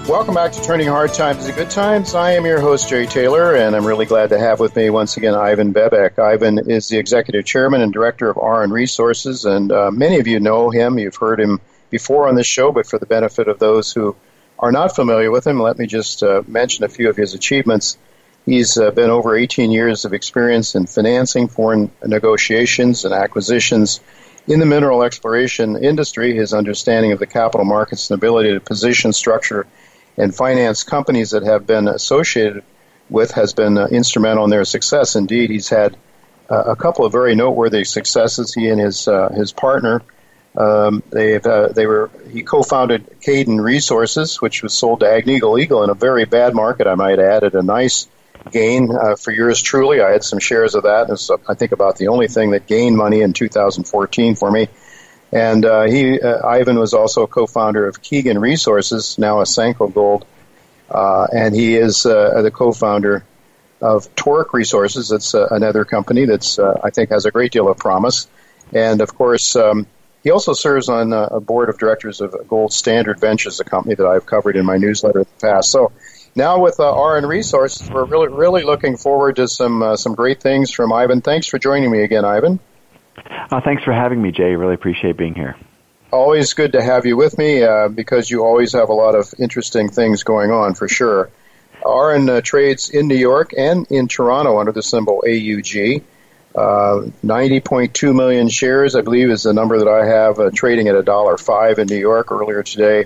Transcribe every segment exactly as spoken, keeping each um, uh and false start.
Welcome back to Turning Hard Times into Good Times. I am your host, Jay Taylor, and I'm really glad to have with me once again Ivan Bebek. Ivan is the Executive Chairman and Director of Auryn Resources, and uh, many of you know him. You've heard him before on this show, but for the benefit of those who are not familiar with him, let me just uh, mention a few of his achievements. He's uh, been over eighteen years of experience in financing, foreign negotiations, and acquisitions in the mineral exploration industry. His understanding of the capital markets and ability to position, structure, and finance companies that have been associated with has been uh, instrumental in their success. Indeed, he's had uh, a couple of very noteworthy successes. He and his uh, his partner, um, they've uh, they were he co-founded Caden Resources, which was sold to Agnico Eagle in a very bad market, I might add, at a nice gain uh, for yours truly. I had some shares of that. It's, uh, I think, about the only thing that gained money in two thousand fourteen for me. And uh, he, uh, Ivan was also a co-founder of Keegan Resources, now Asanko Gold, uh, and he is uh, the co-founder of Torque Resources. It's uh, another company that's uh, I think has a great deal of promise. And of course, um, he also serves on uh, a board of directors of Gold Standard Ventures, a company that I've covered in my newsletter in the past. So now with uh, Auryn Resources, we're really really looking forward to some uh, some great things from Ivan. Thanks for joining me again, Ivan. Uh, thanks for having me, Jay. Really appreciate being here. Always good to have you with me uh, because you always have a lot of interesting things going on, for sure. Auryn uh, trades in New York and in Toronto under the symbol A U G. Uh, ninety point two million shares, I believe, is the number that I have, uh, trading at one dollar five in New York earlier today.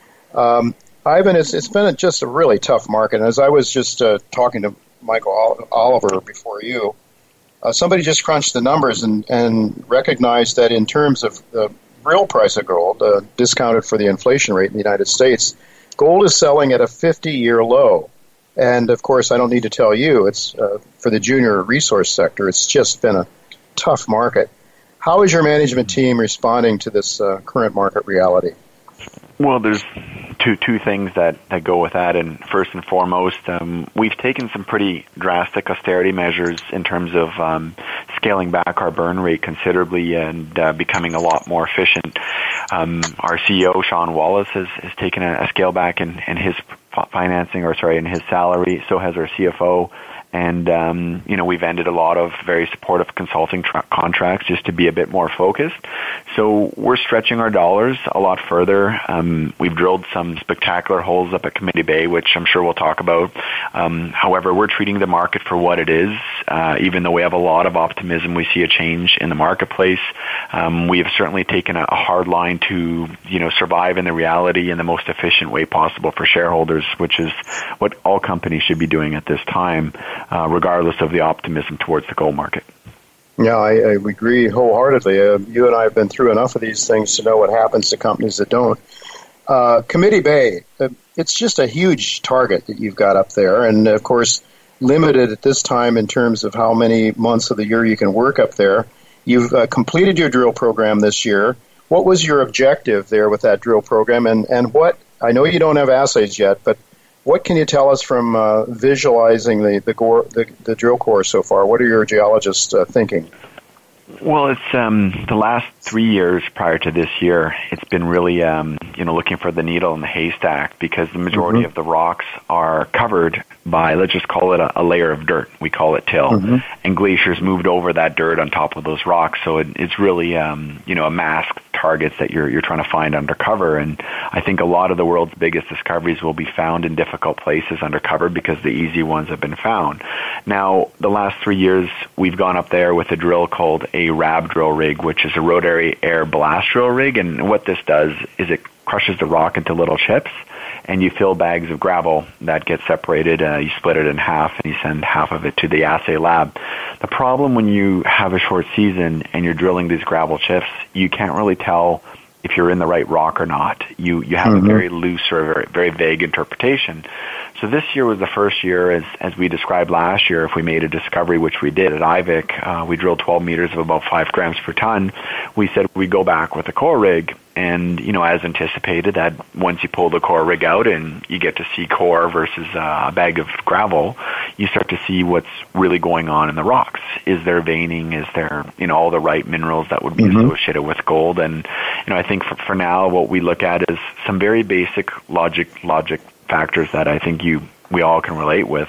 Um, Ivan, it's, it's been a, just a really tough market. And as I was just uh, talking to Michael Oliver before you, Uh, somebody just crunched the numbers and, and recognized that in terms of the real price of gold, uh, discounted for the inflation rate in the United States, gold is selling at a fifty-year low. And, of course, I don't need to tell you, it's uh, for the junior resource sector, it's just been a tough market. How is your management team responding to this uh, current market reality? Well, there's two two things that, that go with that. And first and foremost, um, we've taken some pretty drastic austerity measures in terms of um, scaling back our burn rate considerably and uh, becoming a lot more efficient. Um, our C E O, Sean Wallace, has, has taken a, a scale back in, in his financing, or sorry, in his salary. So has our C F O. And, um, you know, we've ended a lot of very supportive consulting tra- contracts just to be a bit more focused. So we're stretching our dollars a lot further. Um, we've drilled some spectacular holes up at Committee Bay, which I'm sure we'll talk about. Um, however, we're treating the market for what it is. Uh, even though we have a lot of optimism, we see a change in the marketplace. Um, we have certainly taken a, a hard line to, you know, survive in the reality in the most efficient way possible for shareholders, which is what all companies should be doing at this time. Uh, regardless of the optimism towards the gold market. Yeah, I, I agree wholeheartedly. Uh, you and I have been through enough of these things to know what happens to companies that don't. Uh, Committee Bay, uh, it's just a huge target that you've got up there, and of course limited at this time in terms of how many months of the year you can work up there. You've uh, completed your drill program this year. What was your objective there with that drill program, and, and what, I know you don't have assays yet, but what can you tell us from uh, visualizing the the, gore, the the drill core so far? What are your geologists uh, thinking? Well, it's um, the last three years prior to this year, it's been really, um, you know, looking for the needle in the haystack because the majority mm-hmm. of the rocks are covered by, let's just call it a, a layer of dirt. We call it till. Mm-hmm. And glaciers moved over that dirt on top of those rocks. So it, it's really, um, you know, a masked targets that you're you're trying to find undercover. And I think a lot of the world's biggest discoveries will be found in difficult places undercover because the easy ones have been found. Now, the last three years, we've gone up there with a drill called a R A B drill rig, which is a rotary air blast drill rig. And what this does is it crushes the rock into little chips, and you fill bags of gravel that get separated. Uh, you split it in half, and you send half of it to the assay lab. The problem when you have a short season and you're drilling these gravel chips, you can't really tell if you're in the right rock or not. You you have mm-hmm. a very loose or very, very vague interpretation. So this year was the first year, as as we described last year, if we made a discovery, which we did at I V I C, uh, we drilled twelve meters of about five grams per ton. We said we go back with a core rig, and, you know, as anticipated, that once you pull the core rig out and you get to see core versus uh, a bag of gravel, you start to see what's really going on in the rocks. Is there veining? Is there, you know, all the right minerals that would be mm-hmm. associated with gold? And, you know, I think for, for now, what we look at is some very basic logic, logic factors that I think you we all can relate with.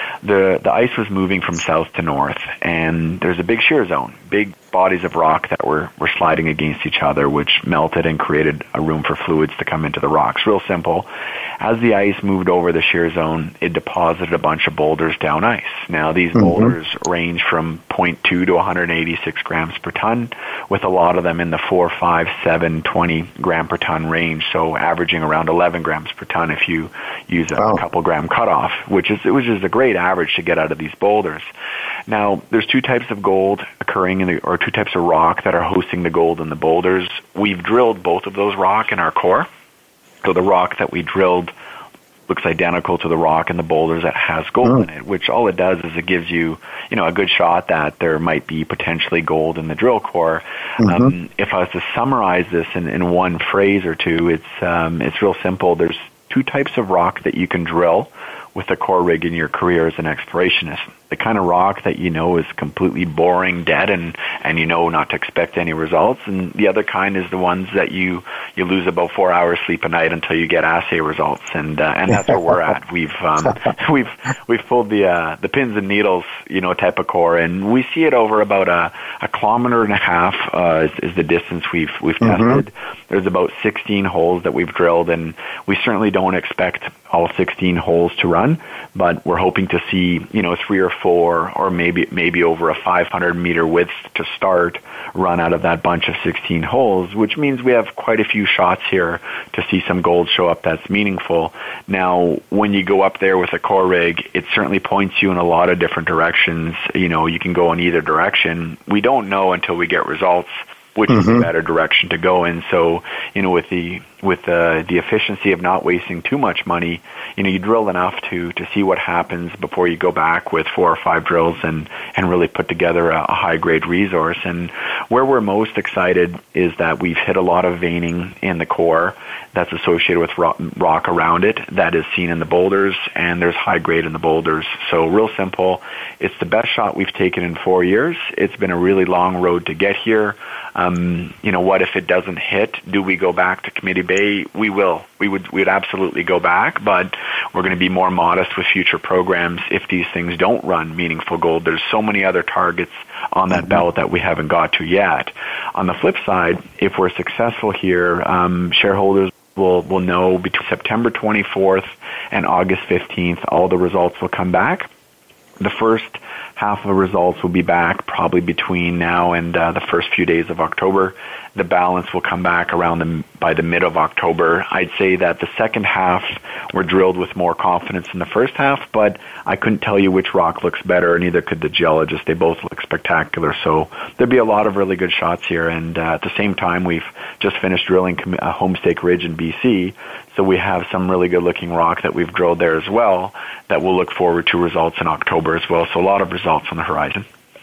The the ice was moving from south to north, and there's a big shear zone, big bodies of rock that were, were sliding against each other, which melted and created a room for fluids to come into the rocks. Real simple. As the ice moved over the shear zone, it deposited a bunch of boulders down ice. Now, these mm-hmm. boulders range from zero point two to one hundred eighty-six grams per ton, with a lot of them in the four, five, seven, twenty gram per ton range, so averaging around eleven grams per ton if you use a wow. couple gram cutoff, which is which is a great average to get out of these boulders. Now, there's two types of gold occurring in the, or two types of rock that are hosting the gold in the boulders. We've drilled both of those rock in our core. So the rock that we drilled looks identical to the rock in the boulders that has gold mm. in it, which all it does is it gives you, you know, a good shot that there might be potentially gold in the drill core. Mm-hmm. Um, if I was to summarize this in, in one phrase or two, it's um, it's real simple. There's two types of rock that you can drill with a core rig in your career as an explorationist. The kind of rock that you know is completely boring, dead, and, and you know not to expect any results. And the other kind is the ones that you, you lose about four hours sleep a night until you get assay results. And uh, and that's where we're at. We've um, we've we've pulled the uh, the pins and needles, you know, type of core, and we see it over about a, a kilometer and a half uh, is, is the distance we've we've mm-hmm. tested. There's about sixteen holes that we've drilled, and we certainly don't expect all sixteen holes to run, but we're hoping to see, you know, three or four, or maybe maybe over a five hundred meter width to start, run out of that bunch of sixteen holes, which means we have quite a few shots here to see some gold show up that's meaningful. Now, when you go up there with a core rig, it certainly points you in a lot of different directions. You know, you can go in either direction. We don't know until we get results which mm-hmm. is a better direction to go in. So, you know, with the with the the efficiency of not wasting too much money, you know, you drill enough to to see what happens before you go back with four or five drills and and really put together a, a high grade resource. And where we're most excited is that we've hit a lot of veining in the core that's associated with rock, rock around it that is seen in the boulders, and there's high grade in the boulders. So real simple, it's the best shot we've taken in four years. It's been a really long road to get here. Um, you know, what if it doesn't hit? Do we go back to Committee Bay? We will. We would we'd absolutely go back, but we're going to be more modest with future programs if these things don't run meaningful gold. There's so many other targets on that belt that we haven't got to yet. On the flip side, if we're successful here, um, shareholders will will know between September twenty-fourth and August fifteenth, all the results will come back. The first half of the results will be back probably between now and uh, the first few days of October. The balance will come back around the, by the mid of October. I'd say that the second half were drilled with more confidence than the first half, but I couldn't tell you which rock looks better, and neither could the geologist. They both look spectacular. So there'll be a lot of really good shots here. And uh, at the same time, we've just finished drilling uh, Homestake Ridge in B C, so we have some really good-looking rock that we've drilled there as well that we'll look forward to results in October as well. So a lot of results on the horizon.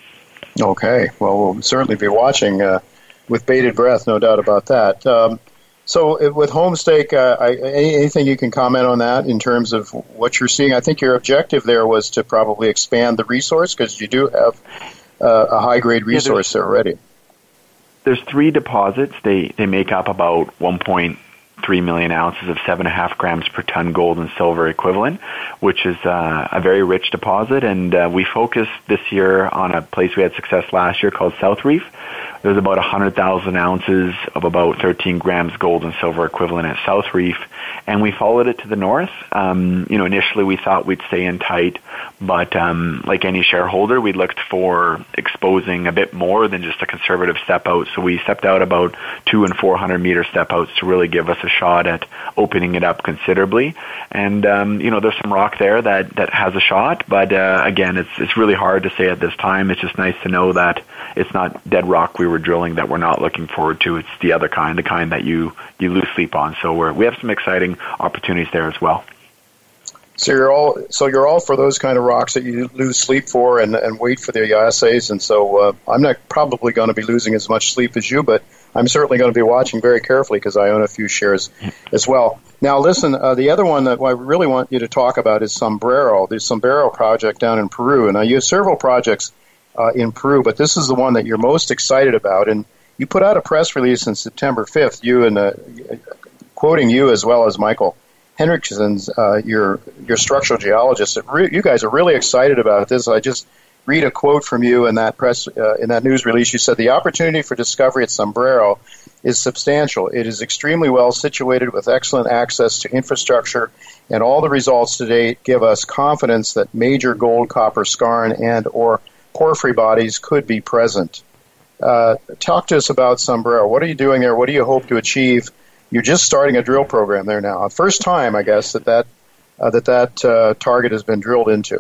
Okay. Well, we'll certainly be watching uh, with bated breath, no doubt about that. Um, so with Homestake, uh, I, anything you can comment on that in terms of what you're seeing? I think your objective there was to probably expand the resource because you do have uh, a high-grade resource yeah, there already. There's three deposits. They, they make up about one point three million ounces of seven and a half grams per ton gold and silver equivalent, which is uh, a very rich deposit. And uh, we focused this year on a place we had success last year called South Reef. There's about one hundred thousand ounces of about thirteen grams gold and silver equivalent at South Reef, and we followed it to the north. Um, you know, initially we thought we'd stay in tight, but um, like any shareholder, we looked for exposing a bit more than just a conservative step out. So we stepped out about two and four hundred meter step outs to really give us a shot at opening it up considerably. And um, you know, there's some rock there that that has a shot, but uh, again, it's it's really hard to say at this time. It's just nice to know that it's not dead rock we were drilling that we're not looking forward to. It's the other kind, the kind that you, you lose sleep on. So we're, we have some exciting opportunities there as well. So you're all so you're all for those kind of rocks that you lose sleep for and, and wait for the assays. And so uh, I'm not probably going to be losing as much sleep as you, but I'm certainly going to be watching very carefully because I own a few shares as well. Now, listen, uh, the other one that I really want you to talk about is Sombrero, the Sombrero project down in Peru. And now you have several projects Uh, in Peru, but this is the one that you're most excited about. And you put out a press release on September fifth, you and uh, quoting you as well as Michael Hendrickson's, uh, your your structural geologist. Re- you guys are really excited about this. I just read a quote from you in that press uh, in that news release. You said the opportunity for discovery at Sombrero is substantial. It is extremely well situated with excellent access to infrastructure, and all the results to date give us confidence that major gold, copper, skarn, and or porphyry bodies could be present. Uh, talk to us about Sombrero. What are you doing there? What do you hope to achieve? You're just starting a drill program there now. First time, I guess, that that uh, that, that uh, target has been drilled into.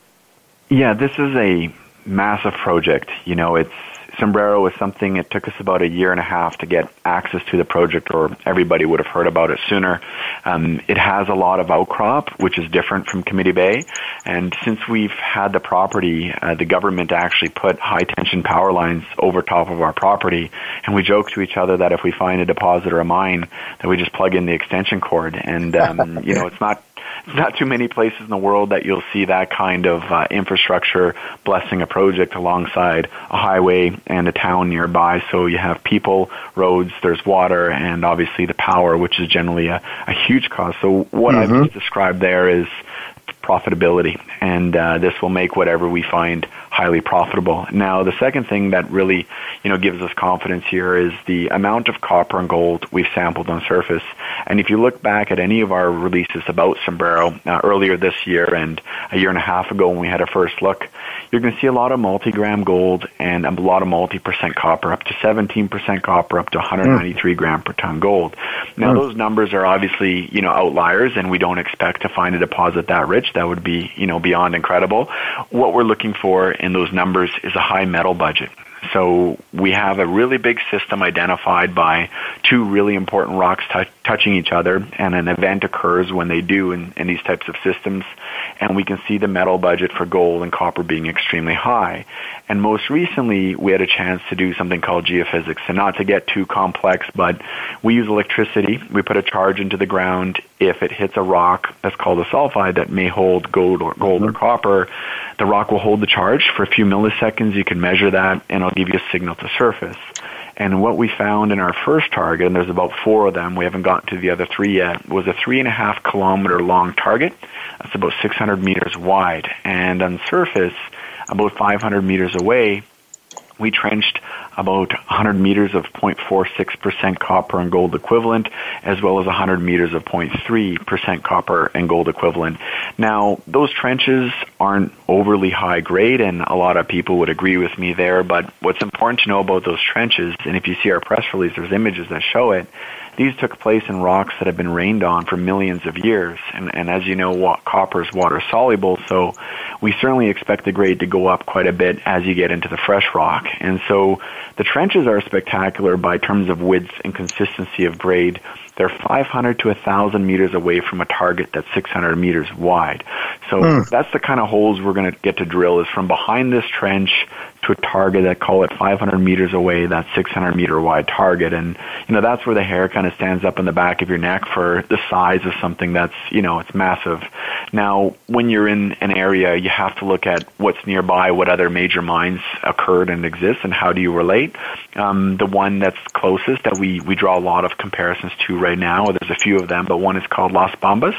Yeah, this is a massive project. You know, it's Sombrero is something, it took us about a year and a half to get access to the project, or everybody would have heard about it sooner. Um, it has a lot of outcrop, which is different from Committee Bay. And since we've had the property, uh, the government actually put high-tension power lines over top of our property. And we joke to each other that if we find a deposit or a mine, that we just plug in the extension cord. And, um, you know, it's not not too many places in the world that you'll see that kind of uh, infrastructure blessing a project alongside a highway and a town nearby. So you have people, roads, there's water, and obviously the power, which is generally a, a huge cost. So what mm-hmm. I've just described there is profitability, and uh, this will make whatever we find highly profitable. Now, the second thing that really, you know, gives us confidence here is the amount of copper and gold we've sampled on surface. And if you look back at any of our releases about Sombrero uh, earlier this year and a year and a half ago when we had our first look, you're going to see a lot of multi-gram gold and a lot of multi-percent copper, up to seventeen percent copper, up to one hundred ninety-three mm. gram per ton gold. Now, mm. those numbers are obviously, you know, outliers, and we don't expect to find a deposit that rich. That would be, you know, beyond incredible. What we're looking for in those numbers is a high metal budget. So we have a really big system identified by two really important rocks t- touching each other, and an event occurs when they do in, in these types of systems, and we can see the metal budget for gold and copper being extremely high. And most recently, we had a chance to do something called geophysics, and not to get too complex, but we use electricity. We put a charge into the ground. If it hits a rock that's called a sulfide that may hold gold or gold mm-hmm. or copper, the rock will hold the charge for a few milliseconds. You can measure that, and it'll give you a signal to surface. And what we found in our first target, and there's about four of them, we haven't gotten to the other three yet, was a three and a half kilometer long target. That's about six hundred meters wide. And on surface, about five hundred meters away, we trenched about one hundred meters of zero point four six percent copper and gold equivalent, as well as one hundred meters of zero point three percent copper and gold equivalent. Now, those trenches aren't overly high grade, and a lot of people would agree with me there, but what's important to know about those trenches, and if you see our press release, there's images that show it, these took place in rocks that have been rained on for millions of years. And, and as you know, wa- copper is water soluble, so we certainly expect the grade to go up quite a bit as you get into the fresh rock. And so the trenches are spectacular by terms of width and consistency of grade. They're five hundred to one thousand meters away from a target that's six hundred meters wide. So mm. that's the kind of holes we're going to get to drill, is from behind this trench to a target that, call it five hundred meters away, that six hundred meter wide target. And, you know, that's where the hair kind of stands up in the back of your neck for the size of something that's, you know, it's massive. Now, when you're in an area, you have to look at what's nearby, what other major mines occurred and exist, and how do you relate. Um, the one that's closest that we, we draw a lot of comparisons to right now, there's a few of them, but one is called Las Bambas.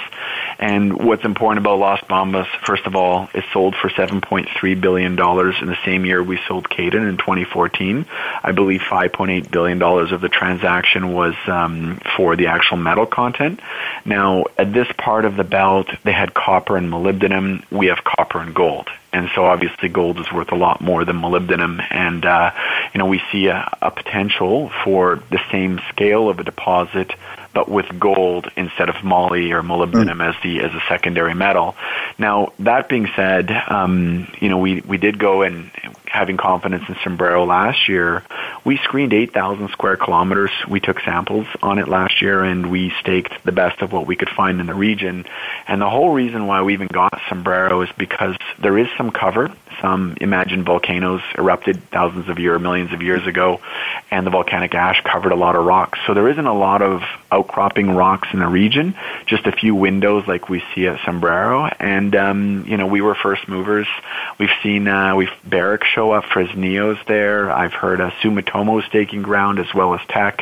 And what's important about Las Bambas, first of all, it sold for seven point three billion dollars in the same year we sold Caden in twenty fourteen. I believe five point eight billion dollars of the transaction was um, for the actual metal content. Now, at this part of the belt, they had copper and molybdenum. We have copper and gold. And so obviously gold is worth a lot more than molybdenum. And, uh, you know, we see a, a potential for the same scale of a deposit, but with gold instead of moly or molybdenum mm. as the as a secondary metal. Now, that being said, um, you know, we, we did go and having confidence in Sombrero last year. We screened eight thousand square kilometers. We took samples on it last year, and we staked the best of what we could find in the region. And the whole reason why we even got Sombrero is because there is some cover. Some imagined volcanoes erupted thousands of years, millions of years ago, and the volcanic ash covered a lot of rocks. So there isn't a lot of outcropping rocks in the region, just a few windows like we see at Sombrero. And, um, you know, we were first movers. We've seen, uh, we've Barrick show up, Fresnillo's there. I've heard uh, Sumitomo staking ground as well as Teck.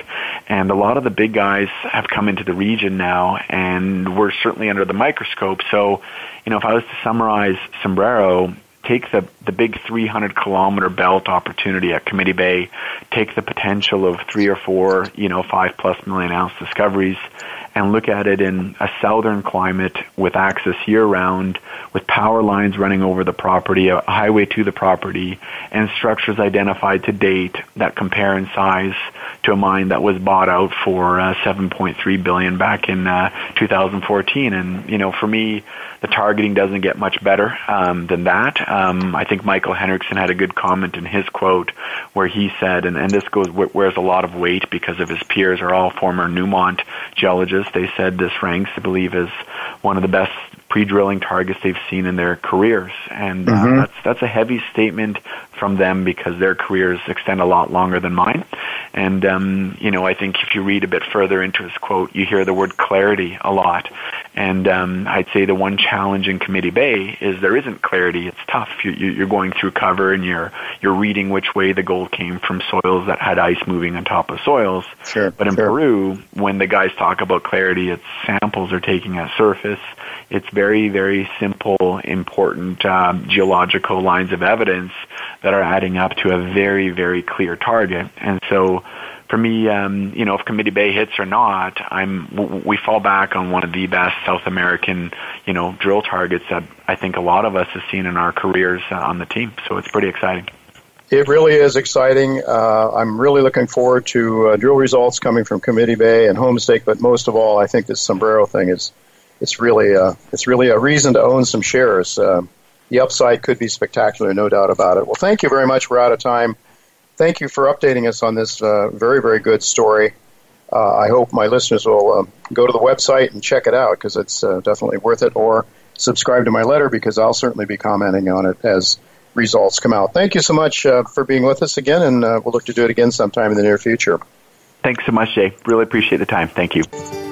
And a lot of the big guys have come into the region now, and we're certainly under the microscope. So, you know, if I was to summarize Sombrero, take the, the big three hundred kilometer belt opportunity at Committee Bay, take the potential of three or four, you know, five plus million ounce discoveries, and look at it in a southern climate with access year-round, with power lines running over the property, a highway to the property, and structures identified to date that compare in size to a mine that was bought out for uh, seven point three billion dollars back in uh, two thousand fourteen. And, you know, for me, the targeting doesn't get much better um, than that. Um, I think Michael Henriksen had a good comment in his quote where he said, and, and this goes wears a lot of weight because of his peers are all former Newmont geologists. They said this ranks, I believe, as one of the best pre-drilling targets they've seen in their careers. And uh, mm-hmm. that's that's a heavy statement from them because their careers extend a lot longer than mine. And, um, you know, I think if you read a bit further into his quote, you hear the word clarity a lot. And um, I'd say the one challenge in Committee Bay is there isn't clarity. It's tough. You, you're going through cover and you're you're reading which way the gold came from soils that had ice moving on top of soils. Sure, but in sure. Peru, when the guys talk about clarity, it's samples are taking at surface. It's very, very simple, important um, geological lines of evidence that are adding up to a very, very clear target. And so for me, um, you know, if Committee Bay hits or not, I'm we fall back on one of the best South American, you know, drill targets that I think a lot of us have seen in our careers uh, on the team. So it's pretty exciting. It really is exciting. Uh, I'm really looking forward to uh, drill results coming from Committee Bay and Homestake, but most of all, I think this Sombrero thing is it's really a, it's really a reason to own some shares. Uh, the upside could be spectacular, no doubt about it. Well, thank you very much. We're out of time. Thank you for updating us on this uh, very, very good story. Uh, I hope my listeners will uh, go to the website and check it out because it's uh, definitely worth it, or subscribe to my letter because I'll certainly be commenting on it as results come out. Thank you so much uh, for being with us again, and uh, we'll look to do it again sometime in the near future. Thanks so much, Jay. Really appreciate the time. Thank you.